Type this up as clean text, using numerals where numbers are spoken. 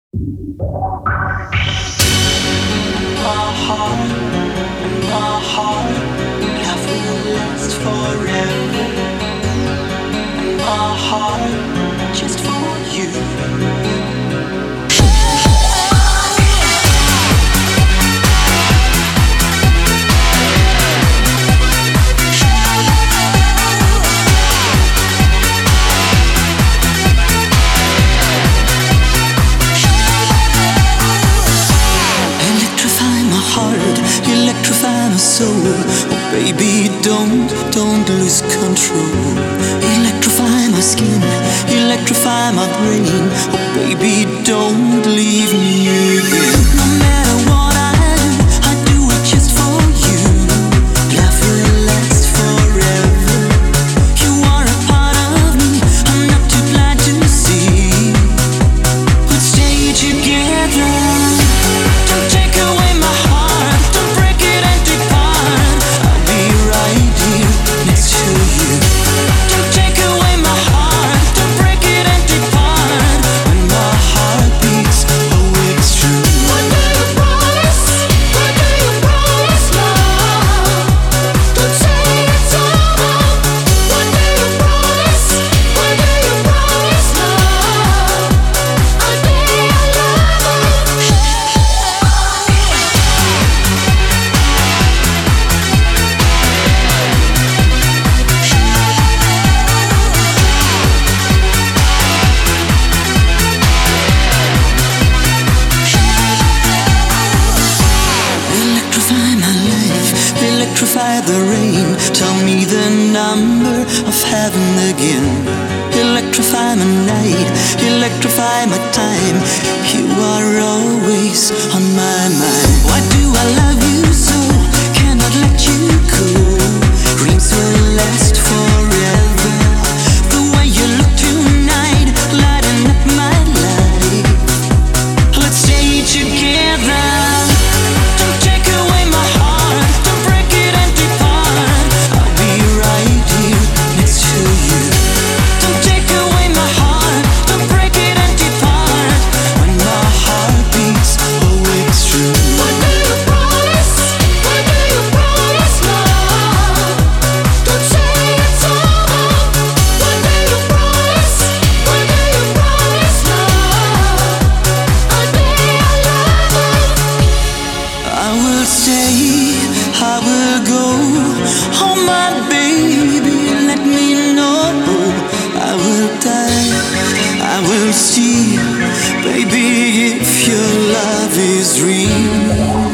Don't lose control. Electrify my skin, electrify my brain. Oh baby, don't leave me again. No matter what I do it just for you. Love will last forever. You are a part of me, I'm not too blind to see. We'll stay together. Don't take away my heart, don't break it and depart. I'll be right here next to you. Don't take away my heart, don't break it and depart. When my heart beats, oh it's true. What do you promise? What do you promise, love? Don't say it's over. What do you promise? What do you promise, love? I'll be your lover. Electrify my life, electrify the rain. Tell me the number of heaven again. Electrify my night, electrify my time. You are always on my mind. Why do I love you so? Cannot let you go. Dreams will last forever. The way you look tonight, lighting up my life. Let's stay together. Don't take away my heart, don't break it and depart. I'll be right here next to you. Don't take away my heart, don't break it and depart. When my heart beats, oh it's true. What do you promise? What do you promise, love? Don't say it's over. What do you promise? What do you promise, love? I'll be your lover. I will stay, I will go. Oh my baby, let me know. I will die, I will see. Baby, if your love is real.